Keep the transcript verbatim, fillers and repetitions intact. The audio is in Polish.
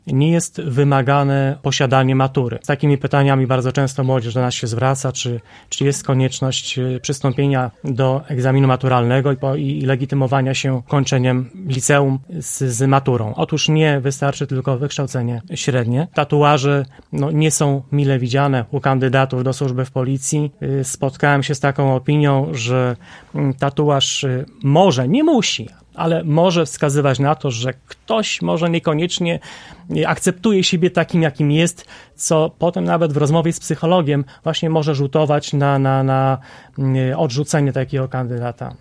nie jest wymagane posiadanie matury. Z takimi pytaniami bardzo często młodzież do nas się zwraca, czy, czy jest konieczność przystąpienia do egzaminu maturalnego i, po, i legitymowania się kończeniem liceum z, z maturą. Otóż nie, wystarczy tylko wykształcenie średnie. Tatuaże no, nie są mile widziane u kandydatów do służby w policji. Spotkałem się z taką opinią, że tatuaż może, nie musi, ale może wskazywać na to, że ktoś może niekoniecznie akceptuje siebie takim, jakim jest, co potem nawet w rozmowie z psychologiem właśnie może rzutować na, na, na odrzucenie takiego kandydata.